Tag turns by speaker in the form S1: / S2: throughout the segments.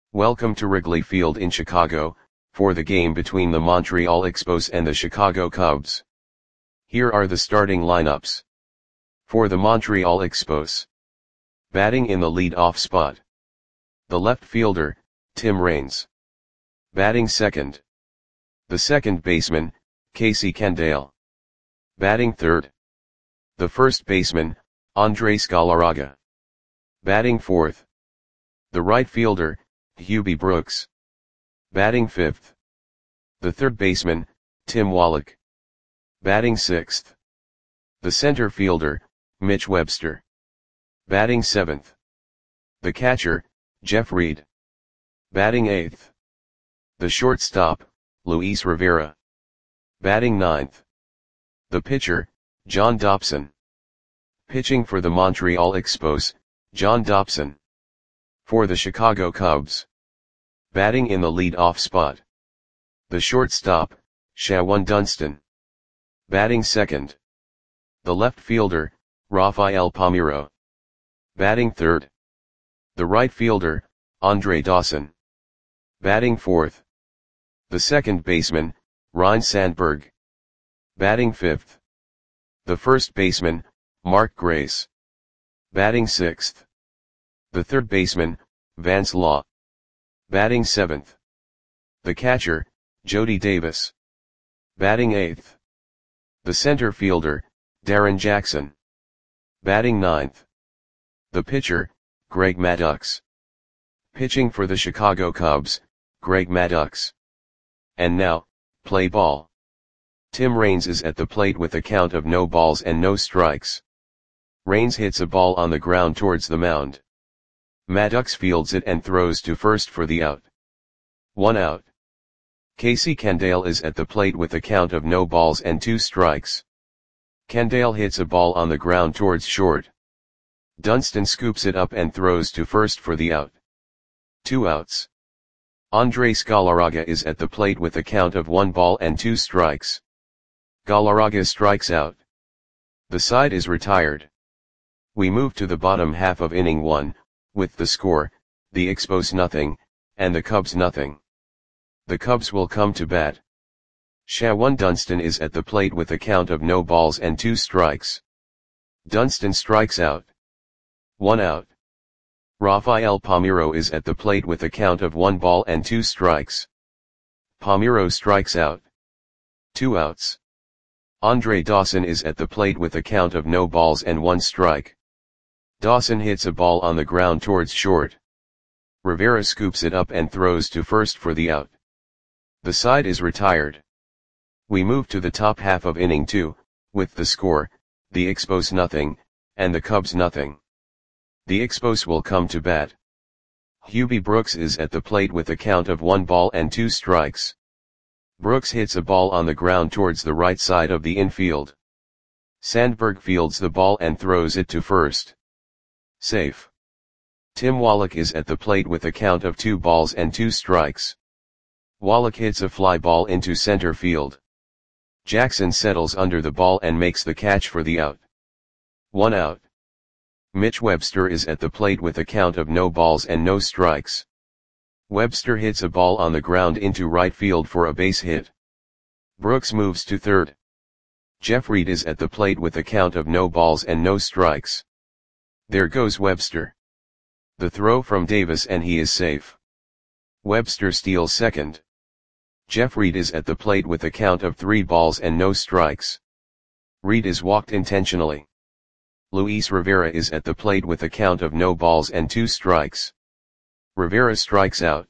S1: Welcome to Wrigley Field in Chicago, for the game between the Montreal Expos and the Chicago Cubs. Here are the starting lineups. For the Montreal Expos. Batting in the lead-off spot. The left fielder, Tim Raines. Batting second. The second baseman, Casey Candaele. Batting third. The first baseman, Andres Galarraga. Batting fourth. The right fielder, Hubie Brooks. Batting fifth. The third baseman, Tim Wallach. Batting sixth. The center fielder, Mitch Webster. Batting seventh. The catcher, Jeff Reed. Batting eighth. The shortstop, Luis Rivera. Batting ninth. The pitcher, John Dobson. Pitching for the Montreal Expos, John Dobson. For the Chicago Cubs. Batting in the lead-off spot. The shortstop, Shawon Dunston. Batting second. The left fielder, Rafael Palmeiro. Batting third. The right fielder, Andre Dawson. Batting fourth. The second baseman, Ryne Sandberg. Batting fifth. The first baseman, Mark Grace. Batting sixth. The third baseman, Vance Law. Batting seventh. The catcher, Jody Davis. Batting eighth. The center fielder, Darren Jackson. Batting ninth. The pitcher, Greg Maddux. Pitching for the Chicago Cubs, Greg Maddux. And now, play ball. Tim Raines is at the plate with a count of no balls and no strikes. Raines hits a ball on the ground towards the mound. Maddux fields it and throws to first for the out. 1 out. Casey Candaele is at the plate with a count of no balls and 2 strikes. Candaele hits a ball on the ground towards short. Dunston scoops it up and throws to first for the out. 2 outs. Andres Galarraga is at the plate with a count of 1 ball and 2 strikes. Galarraga strikes out. The side is retired. We move to the bottom half of inning 1, with the score, the Expos nothing, and the Cubs nothing. The Cubs will come to bat. Shawon Dunston is at the plate with a count of no balls and 2 strikes. Dunston strikes out. 1 out. Rafael Palmeiro is at the plate with a count of 1 ball and 2 strikes. Palmeiro strikes out. 2 outs. Andre Dawson is at the plate with a count of no balls and 1 strike. Dawson hits a ball on the ground towards short. Rivera scoops it up and throws to first for the out. The side is retired. We move to the top half of inning 2, with the score, the Expos nothing, and the Cubs nothing. The Expos will come to bat. Hubie Brooks is at the plate with a count of 1 ball and 2 strikes. Brooks hits a ball on the ground towards the right side of the infield. Sandberg fields the ball and throws it to first. Safe. Tim Wallach is at the plate with a count of 2 balls and 2 strikes. Wallach hits a fly ball into center field. Jackson settles under the ball and makes the catch for the out. 1 out. Mitch Webster is at the plate with a count of no balls and no strikes. Webster hits a ball on the ground into right field for a base hit. Brooks moves to third. Jeff Reed is at the plate with a count of no balls and no strikes. There goes Webster. The throw from Davis and he is safe. Webster steals second. Jeff Reed is at the plate with a count of 3 balls and no strikes. Reed is walked intentionally. Luis Rivera is at the plate with a count of no balls and 2 strikes. Rivera strikes out.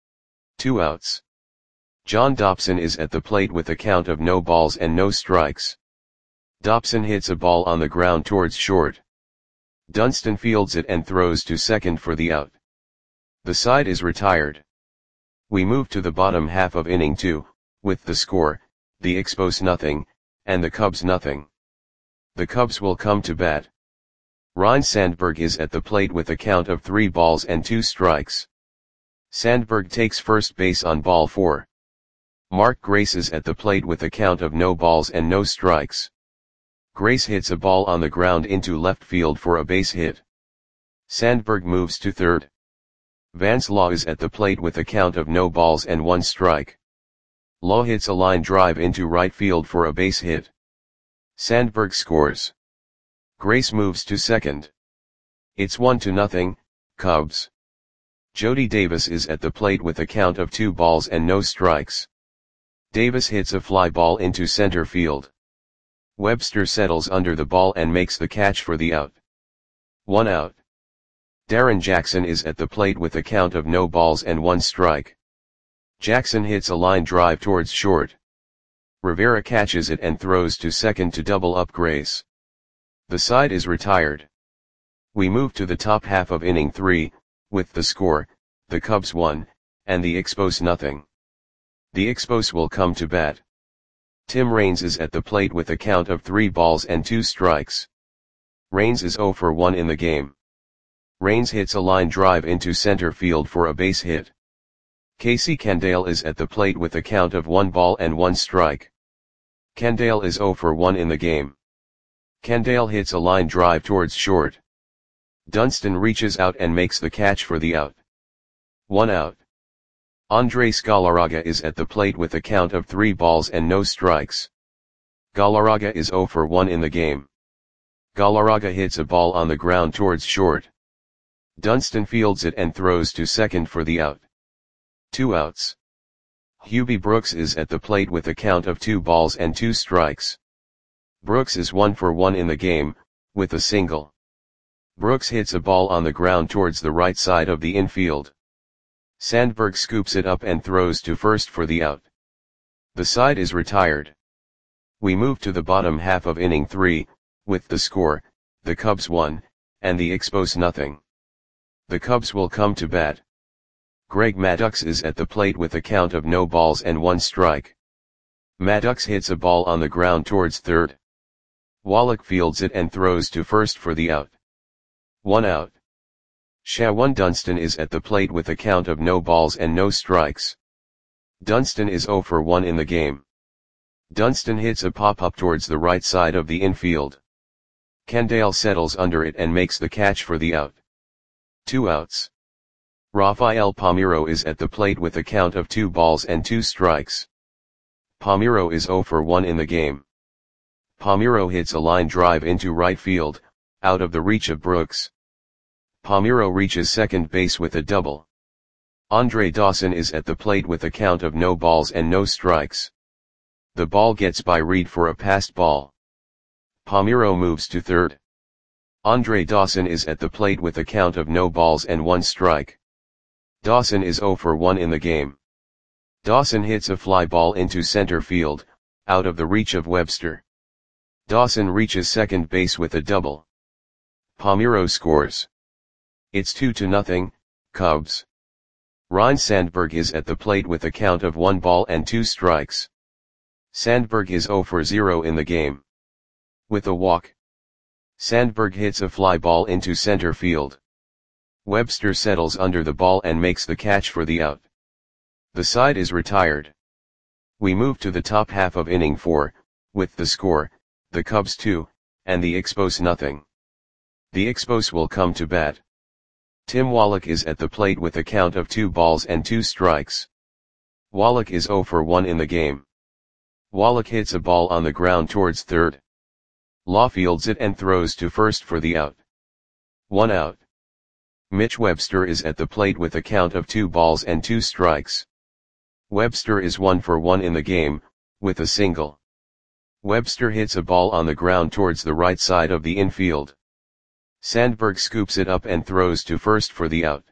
S1: 2 outs. John Dobson is at the plate with a count of no balls and no strikes. Dobson hits a ball on the ground towards short. Dunston fields it and throws to second for the out. The side is retired. We move to the bottom half of inning 2, with the score, the Expos nothing, and the Cubs nothing. The Cubs will come to bat. Ryne Sandberg is at the plate with a count of 3 balls and 2 strikes. Sandberg takes first base on ball 4. Mark Grace is at the plate with a count of no balls and no strikes. Grace hits a ball on the ground into left field for a base hit. Sandberg moves to third. Vance Law is at the plate with a count of no balls and 1 strike. Law hits a line drive into right field for a base hit. Sandberg scores. Grace moves to second. It's 1-0, Cubs. Jody Davis is at the plate with a count of 2 balls and no strikes. Davis hits a fly ball into center field. Webster settles under the ball and makes the catch for the out. 1 out. Darren Jackson is at the plate with a count of no balls and 1 strike. Jackson hits a line drive towards short. Rivera catches it and throws to second to double up Grace. The side is retired. We move to the top half of inning 3, with the score, the Cubs 1, and the Expos nothing. The Expos will come to bat. Tim Raines is at the plate with a count of 3 balls and 2 strikes. Raines is 0 for 1 in the game. Raines hits a line drive into center field for a base hit. Casey Candale is at the plate with a count of 1 ball and 1 strike. Candale is 0 for 1 in the game. Candale hits a line drive towards short. Dunston reaches out and makes the catch for the out. 1 out. Andres Galarraga is at the plate with a count of 3 balls and no strikes. Galarraga is 0 for 1 in the game. Galarraga hits a ball on the ground towards short. Dunston fields it and throws to second for the out. 2 outs. Hubie Brooks is at the plate with a count of 2 balls and 2 strikes. Brooks is 1 for 1 in the game, with a single. Brooks hits a ball on the ground towards the right side of the infield. Sandberg scoops it up and throws to first for the out. The side is retired. We move to the bottom half of inning 3, with the score, the Cubs 1, and the Expos nothing. The Cubs will come to bat. Greg Maddux is at the plate with a count of no balls and 1 strike. Maddux hits a ball on the ground towards third. Wallach fields it and throws to first for the out. 1 out. Shawan Dunston is at the plate with a count of no balls and no strikes. Dunston is 0 for 1 in the game. Dunston hits a pop-up towards the right side of the infield. Candale settles under it and makes the catch for the out. 2 outs. Rafael Palmeiro is at the plate with a count of 2 balls and 2 strikes. Palmeiro is 0 for 1 in the game. Palmeiro hits a line drive into right field, out of the reach of Brooks. Palmeiro reaches second base with a double. Andre Dawson is at the plate with a count of no balls and no strikes. The ball gets by Reed for a passed ball. Palmeiro moves to third. Andre Dawson is at the plate with a count of no balls and 1 strike. Dawson is 0 for 1 in the game. Dawson hits a fly ball into center field, out of the reach of Webster. Dawson reaches second base with a double. Palmeiro scores. It's 2-0, Cubs. Ryne Sandberg is at the plate with a count of 1 ball and 2 strikes. Sandberg is 0 for 0 in the game. With a walk. Sandberg hits a fly ball into center field. Webster settles under the ball and makes the catch for the out. The side is retired. We move to the top half of inning 4, with the score, the Cubs 2, and the Expos nothing. The Expos will come to bat. Tim Wallach is at the plate with a count of 2 balls and 2 strikes. Wallach is 0 for 1 in the game. Wallach hits a ball on the ground towards third. Law fields it and throws to first for the out. 1 out. Mitch Webster is at the plate with a count of 2 balls and 2 strikes. Webster is 1 for 1 in the game, with a single. Webster hits a ball on the ground towards the right side of the infield. Sandberg scoops it up and throws to first for the out.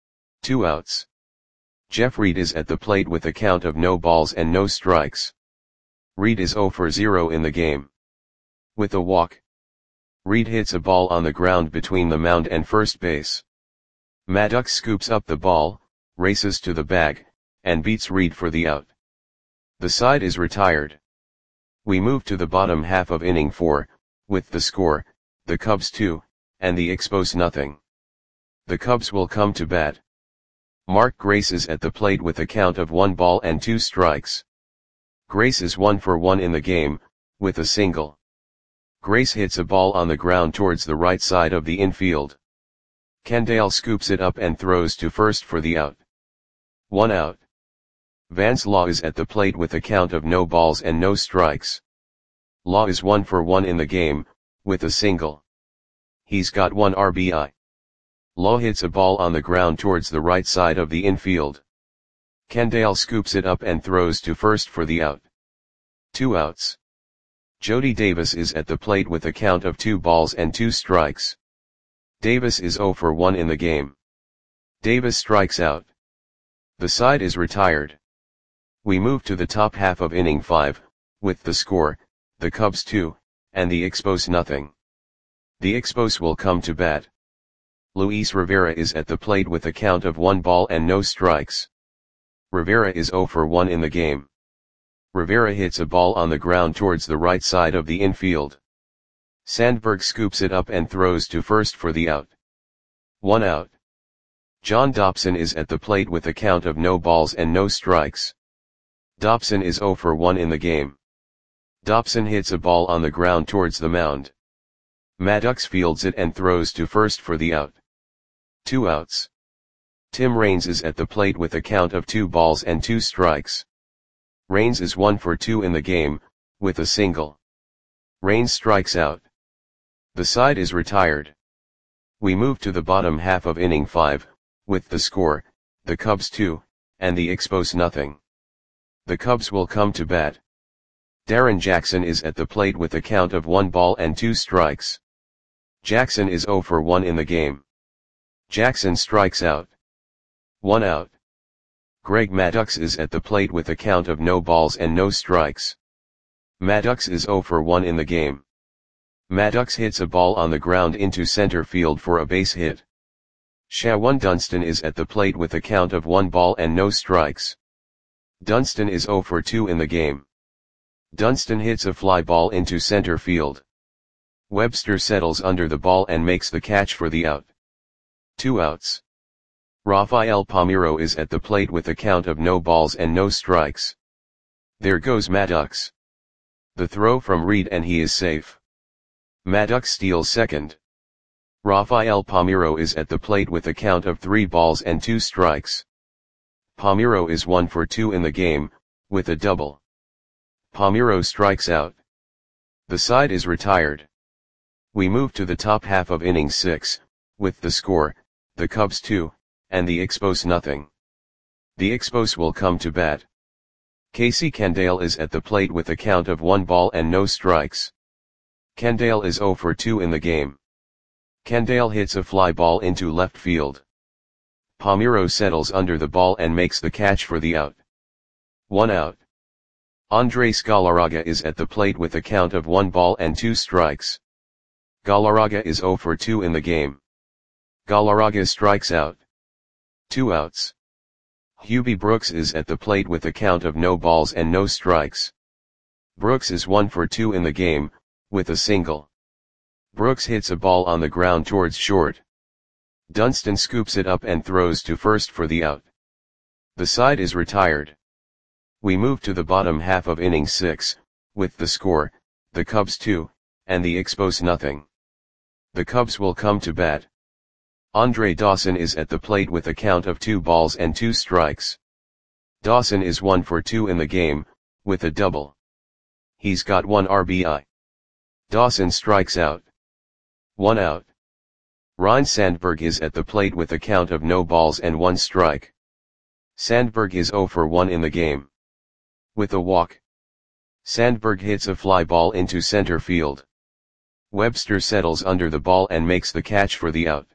S1: 2 outs. Jeff Reed is at the plate with a count of no balls and no strikes. Reed is 0 for 0 in the game. With a walk. Reed hits a ball on the ground between the mound and first base. Maddux scoops up the ball, races to the bag, and beats Reed for the out. The side is retired. We move to the bottom half of inning 4, with the score, the Cubs 2, and the Expos nothing. The Cubs will come to bat. Mark Grace is at the plate with a count of 1 ball and 2 strikes. Grace is 1 for 1 in the game, with a single. Grace hits a ball on the ground towards the right side of the infield. Kendall scoops it up and throws to first for the out. 1 out. Vance Law is at the plate with a count of no balls and no strikes. Law is 1 for 1 in the game, with a single. He's got 1 RBI. Law hits a ball on the ground towards the right side of the infield. Kendall scoops it up and throws to first for the out. 2 outs. Jody Davis is at the plate with a count of 2 balls and 2 strikes. Davis is 0 for 1 in the game. Davis strikes out. The side is retired. We move to the top half of inning 5, with the score, the Cubs 2, and the Expos nothing. The Expos will come to bat. Luis Rivera is at the plate with a count of 1 ball and no strikes. Rivera is 0 for 1 in the game. Rivera hits a ball on the ground towards the right side of the infield. Sandberg scoops it up and throws to first for the out. 1 out. John Dobson is at the plate with a count of no balls and no strikes. Dobson is 0 for 1 in the game. Dobson hits a ball on the ground towards the mound. Maddox fields it and throws to first for the out. 2 outs. Tim Raines is at the plate with a count of 2 balls and 2 strikes. Raines is 1 for 2 in the game, with a single. Raines strikes out. The side is retired. We move to the bottom half of inning 5, with the score, the Cubs 2, and the Expos nothing. The Cubs will come to bat. Darren Jackson is at the plate with a count of 1 ball and 2 strikes. Jackson is 0 for 1 in the game. Jackson strikes out. 1 out. Greg Maddux is at the plate with a count of no balls and no strikes. Maddux is 0 for 1 in the game. Maddux hits a ball on the ground into center field for a base hit. Shawan Dunston is at the plate with a count of 1 ball and no strikes. Dunston is 0 for 2 in the game. Dunston hits a fly ball into center field. Webster settles under the ball and makes the catch for the out. 2 outs. Rafael Palmeiro is at the plate with a count of no balls and no strikes. There goes Maddux. The throw from Reed and he is safe. Maddux steals second. Rafael Palmeiro is at the plate with a count of 3 balls and 2 strikes. Palmeiro is 1 for 2 in the game, with a double. Palmeiro strikes out. The side is retired. We move to the top half of inning 6, with the score, the Cubs 2, and the Expos nothing. The Expos will come to bat. Casey Kendall is at the plate with a count of 1 ball and no strikes. Kendall is 0 for 2 in the game. Kendall hits a fly ball into left field. Palmeiro settles under the ball and makes the catch for the out. 1 out. Andres Galarraga is at the plate with a count of 1 ball and 2 strikes. Galarraga is 0 for 2 in the game. Galarraga strikes out. 2 outs. Hubie Brooks is at the plate with a count of no balls and no strikes. Brooks is 1 for 2 in the game, with a single. Brooks hits a ball on the ground towards short. Dunston scoops it up and throws to first for the out. The side is retired. We move to the bottom half of inning 6, with the score, the Cubs 2, and the Expos nothing. The Cubs will come to bat. Andre Dawson is at the plate with a count of 2 balls and 2 strikes. Dawson is 1 for 2 in the game, with a double. He's got 1 RBI. Dawson strikes out. 1 out. Ryne Sandberg is at the plate with a count of no balls and 1 strike. Sandberg is 0 for 1 in the game. With a walk. Sandberg hits a fly ball into center field. Webster settles under the ball and makes the catch for the out.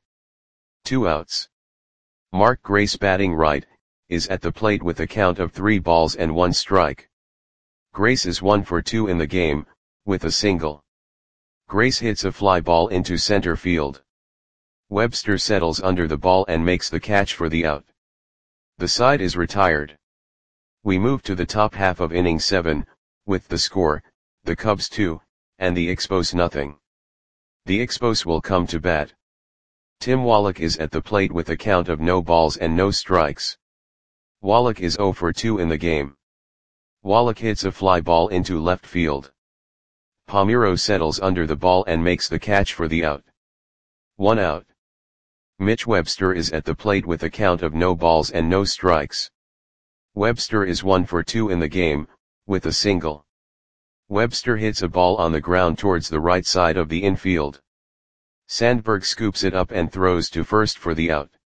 S1: 2 outs. Mark Grace, batting right, is at the plate with a count of 3 balls and 1 strike. Grace is 1 for 2 in the game, with a single. Grace hits a fly ball into center field. Webster settles under the ball and makes the catch for the out. The side is retired. We move to the top half of inning 7, with the score, the Cubs 2, and the Expos nothing. The Expos will come to bat. Tim Wallach is at the plate with a count of no balls and no strikes. Wallach is 0 for 2 in the game. Wallach hits a fly ball into left field. Palmeiro settles under the ball and makes the catch for the out. 1 out. Mitch Webster is at the plate with a count of no balls and no strikes. Webster is 1 for 2 in the game, with a single. Webster hits a ball on the ground towards the right side of the infield. Sandberg scoops it up and throws to first for the out.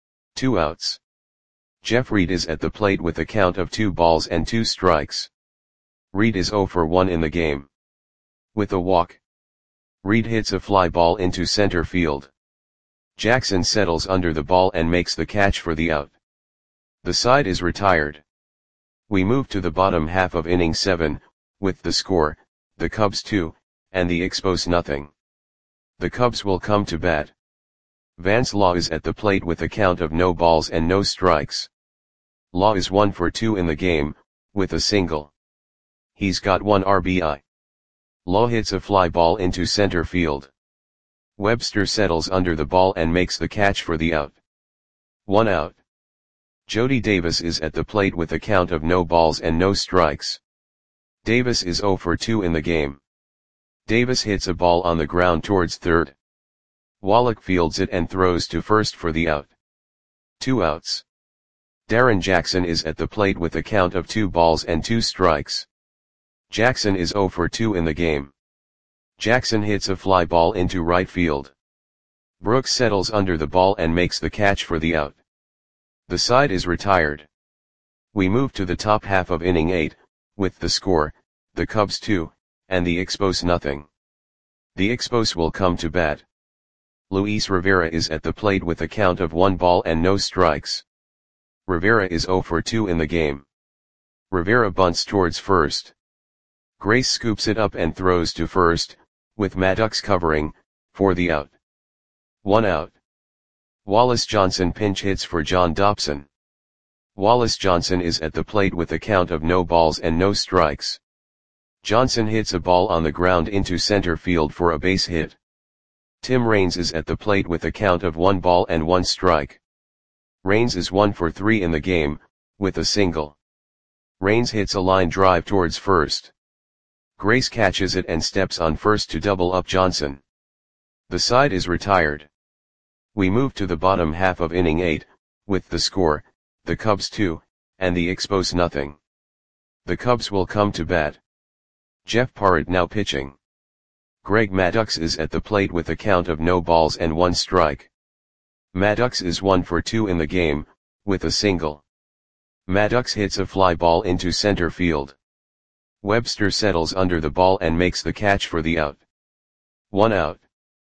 S1: 2 outs. Jeff Reed is at the plate with a count of 2 balls and 2 strikes. Reed is 0 for 1 in the game. With a walk, Reed hits a fly ball into center field. Jackson settles under the ball and makes the catch for the out. The side is retired. We move to the bottom half of inning 7, with the score, the Cubs 2, and the Expos nothing. The Cubs will come to bat. Vance Law is at the plate with a count of no balls and no strikes. Law is 1 for 2 in the game, with a single. He's got 1 RBI. Law hits a fly ball into center field. Webster settles under the ball and makes the catch for the out. 1 out. Jody Davis is at the plate with a count of no balls and no strikes. Davis is 0 for 2 in the game. Davis hits a ball on the ground towards third. Wallach fields it and throws to first for the out. 2 outs. Darren Jackson is at the plate with a count of 2 balls and 2 strikes. Jackson is 0 for 2 in the game. Jackson hits a fly ball into right field. Brooks settles under the ball and makes the catch for the out. The side is retired. We move to the top half of inning 8, with the score, the Cubs 2, and the Expos nothing. The Expos will come to bat. Luis Rivera is at the plate with a count of 1 ball and no strikes. Rivera is 0 for 2 in the game. Rivera bunts towards first. Grace scoops it up and throws to first, with Maddox covering, for the out. 1 out. Wallace Johnson pinch hits for John Dobson. Wallace Johnson is at the plate with a count of no balls and no strikes. Johnson hits a ball on the ground into center field for a base hit. Tim Raines is at the plate with a count of 1 ball and 1 strike. Raines is 1 for 3 in the game, with a single. Raines hits a line drive towards first. Grace catches it and steps on first to double up Johnson. The side is retired. We move to the bottom half of inning 8, with the score, the Cubs 2, and the Expos nothing. The Cubs will come to bat. Jeff Parrott now pitching. Greg Maddux is at the plate with a count of no balls and 1 strike. Maddux is 1 for 2 in the game, with a single. Maddux hits a fly ball into center field. Webster settles under the ball and makes the catch for the out. 1 out.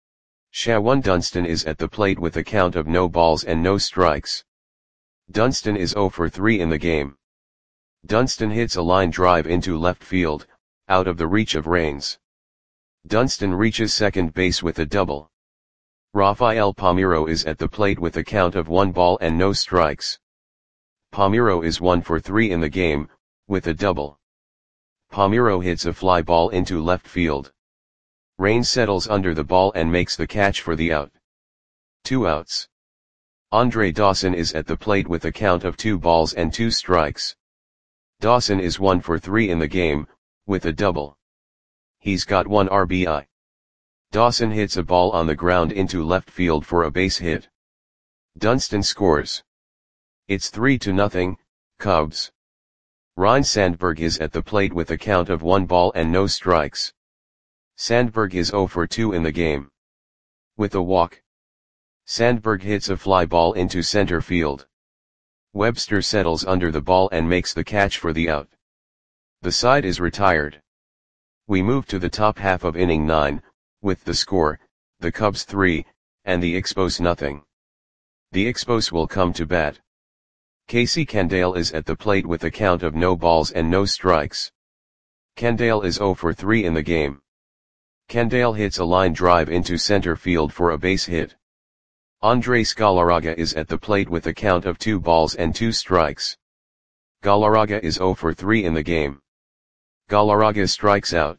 S1: Shawan Dunston is at the plate with a count of no balls and no strikes. Dunston is 0 for 3 in the game. Dunston hits a line drive into left field, out of the reach of Raines. Dunston reaches second base with a double. Rafael Palmeiro is at the plate with a count of 1 ball and no strikes. Palmeiro is 1 for 3 in the game, with a double. Palmeiro hits a fly ball into left field. Raines settles under the ball and makes the catch for the out. 2 outs. Andre Dawson is at the plate with a count of 2 balls and 2 strikes. Dawson is 1 for 3 in the game, with a double. He's got 1 RBI. Dawson hits a ball on the ground into left field for a base hit. Dunston scores. It's 3-0, Cubs. Ryne Sandberg is at the plate with a count of 1 ball and no strikes. Sandberg is 0 for 2 in the game. With a walk, Sandberg hits a fly ball into center field. Webster settles under the ball and makes the catch for the out. The side is retired. We move to the top half of inning 9, with the score, the Cubs 3, and the Expos nothing. The Expos will come to bat. Casey Candale is at the plate with a count of no balls and no strikes. Candale is 0 for 3 in the game. Candale hits a line drive into center field for a base hit. Andres Galarraga is at the plate with a count of 2 balls and 2 strikes. Galarraga is 0 for 3 in the game. Galarraga strikes out.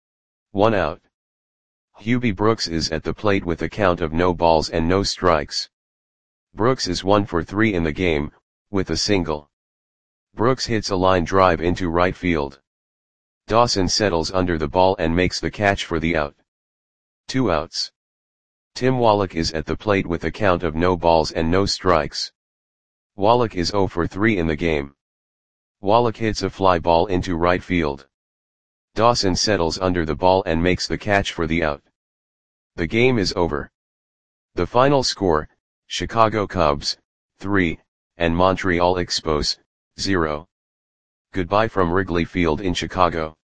S1: 1 out. Hubie Brooks is at the plate with a count of no balls and no strikes. Brooks is 1 for 3 in the game, with a single. Brooks hits a line drive into right field. Dawson settles under the ball and makes the catch for the out. 2 outs. Tim Wallach is at the plate with a count of no balls and no strikes. Wallach is 0 for 3 in the game. Wallach hits a fly ball into right field. Dawson settles under the ball and makes the catch for the out. The game is over. The final score, Chicago Cubs, 3, and Montreal Expos, 0. Goodbye from Wrigley Field in Chicago.